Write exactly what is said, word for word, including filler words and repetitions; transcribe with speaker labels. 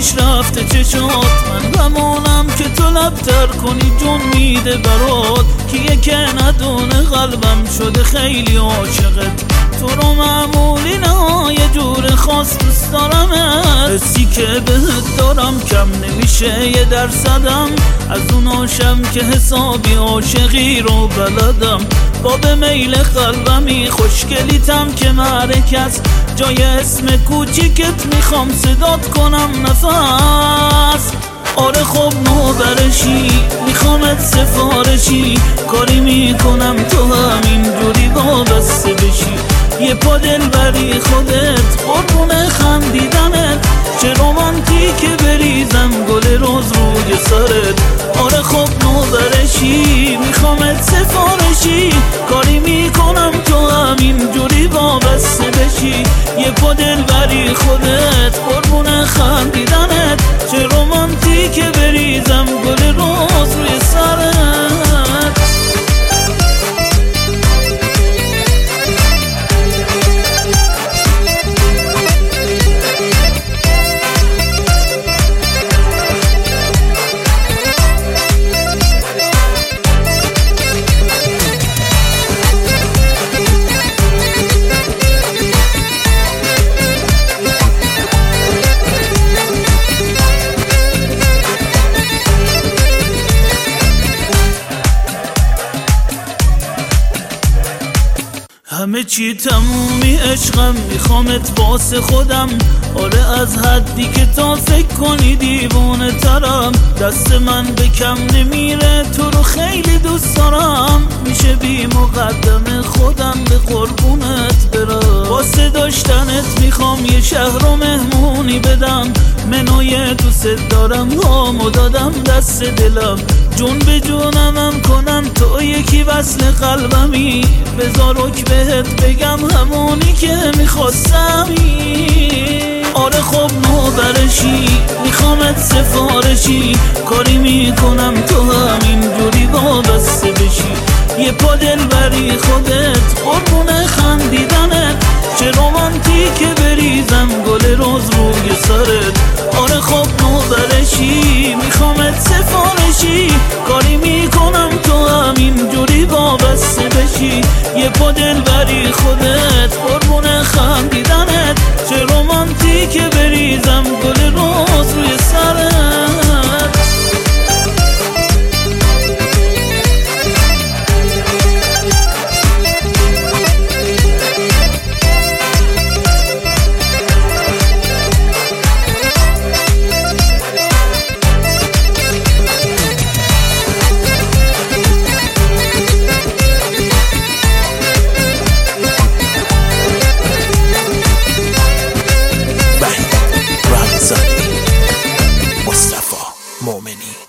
Speaker 1: پیش رفته چشات، من همونم که تو لبتر کنی جون میده برات. کیه که ندونه قلبم شده خیلی عاشقت، تو رو معمولی نه یه جور خاص دوست دارمت. حسی که بهت دارم کم نمیشه یه درصدم، از اون عاشم که حسابی عاشقی رو بلدم. با به میل قلبمی خوشگلیتم که معرکت، جای اسم کوچیکت میخوام صدات کنم نفس. آره خب نوبرشی میخوامت سفارشی، کاری میکنم تو همین جوری وابسته بشی. یه پا دلبری خودت قربون خندیدنت، چه رومانتیکه بریزم گل روز روی سرت. آره خب نوبرشی میخوامت سفارشی، کاری میکنم تو همین جوری وابسته بشی. یه پا دلبری خودت قربون خندیدنت، چه رومانتیکه بریزم گل روز روی سرت. همه چی تمومی عشقم، میخوامت واسه خودم. آره از حدی که تا فکر کنی دیوونه ترم، دست من به کم نمیره تو رو خیلی دوست دارم. میشه بی مقدم خودم به قربونت برم، واسه داشتنت میخوام یه شهر رو مهمونی بدم. منوی دوست دارم هامو دادم دست دلم، جون به جونمم کنم تو یکی وصل قلبمی. بذار رک بهت بگم همونی که میخواستمی. آره خب نوبرشی میخوامت سفارشی، کاری میکنم تو همین جوری وابسته بشی. یه پا دلبری خودت قربون خندیدنت، چه رومانتیکه بریزم گل روز روی سرت. آره خب نوبرشی میخوامت سفارشی، کاری میکنم تو همین جوری وابسته بشی. یه پا دلبری خودت قربون خندیدنت، چه رومانتیکه بریزم گل روز روی سرت.
Speaker 2: مصطفی مومنی.